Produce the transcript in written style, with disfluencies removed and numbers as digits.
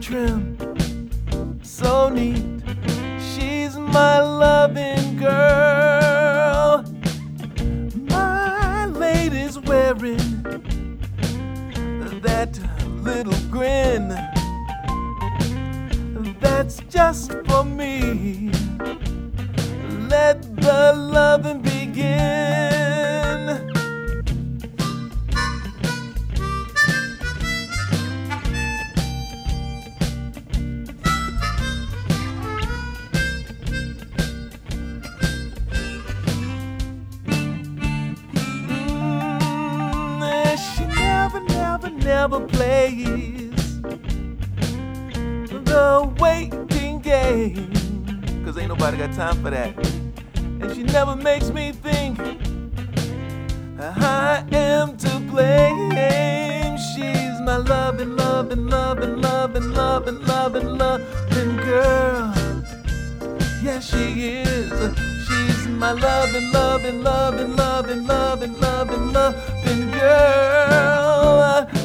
trim, so neat. She's my loving girl. My lady's wearing that little grin that's just for me. Let the loving begin. She never plays the waiting game, 'cause ain't nobody got time for that. And she never makes me think I am to blame. She's my loving, loving, loving, loving, loving, loving, loving girl. Yeah, she is. She's my loving, loving, loving, loving, loving, loving, loving girl.